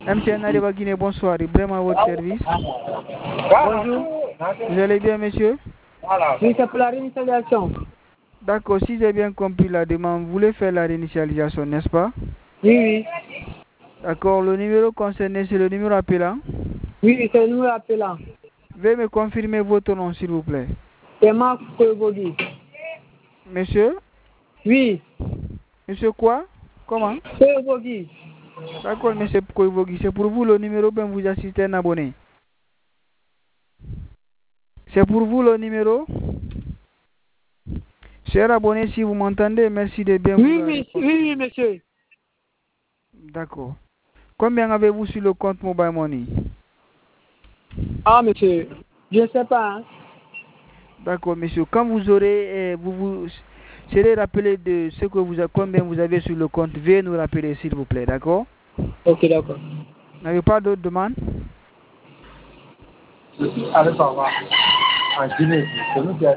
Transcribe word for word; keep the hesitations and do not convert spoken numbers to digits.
M C Nariba Guinée, bonsoir. Vraiment à votre service. Bonjour. Vous allez bien, monsieur? Oui, c'est pour la réinitialisation. D'accord, si j'ai bien compris la demande, vous voulez faire la réinitialisation, n'est-ce pas? Oui, oui. D'accord, le numéro concerné, c'est le numéro appelant? Oui, c'est le numéro appelant. Veuillez me confirmer votre nom, s'il vous plaît. C'est Marc Koyvogui. Monsieur? Oui. Monsieur quoi? Comment? Koyvogui. D'accord, monsieur Koyvogui, c'est pour vous le numéro, ben vous assistez un abonné. C'est pour vous le numéro? Cher abonné, si vous m'entendez, merci de bien oui, vouloir oui, oui, oui, monsieur. D'accord. Combien avez-vous sur le compte Mobile Money? Ah, monsieur, je ne sais pas. Hein. D'accord, monsieur. Quand vous aurez, eh, vous vous serez rappelé de ce que vous avez, combien vous avez sur le compte, veuillez nous rappeler, s'il vous plaît, d'accord? Ok, d'accord. Vous n'avez pas d'autres demandes? Allez, au revoir. En Guinée, c'est nous qui